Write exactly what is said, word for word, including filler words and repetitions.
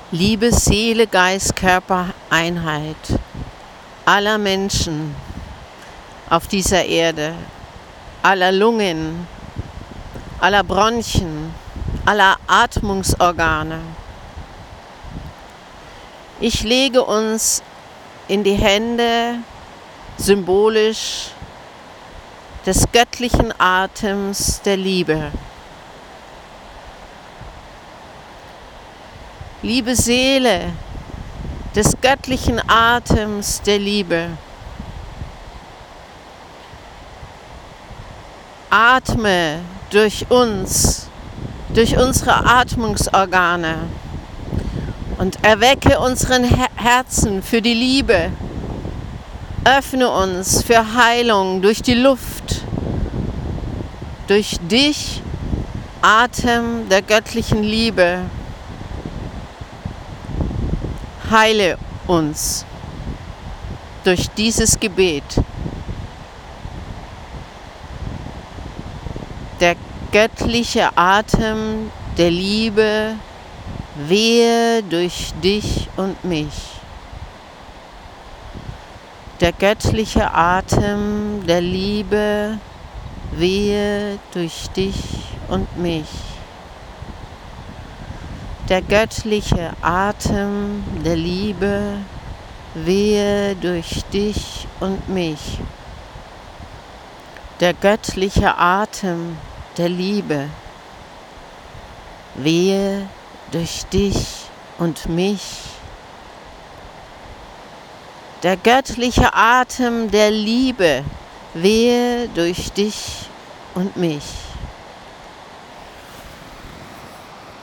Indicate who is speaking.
Speaker 1: Liebe Seele, Geist, Körper, Einheit aller Menschen auf dieser Erde, aller Lungen, aller Bronchien, aller Atmungsorgane. Ich lege uns in die Hände symbolisch des göttlichen Atems der Liebe. Liebe Seele des göttlichen Atems der Liebe, atme durch uns, durch unsere Atmungsorgane und erwecke unseren Her- Herzen für die Liebe. Öffne uns für Heilung durch die Luft, durch dich, Atem der göttlichen Liebe. Heile uns durch dieses Gebet. Der göttliche Atem der Liebe wehe durch dich und mich. Der göttliche Atem der Liebe wehe durch dich und mich. Der göttliche Atem der Liebe wehe durch dich und mich. Der göttliche Atem der Liebe wehe durch dich und mich. Der göttliche Atem der Liebe wehe durch dich und mich.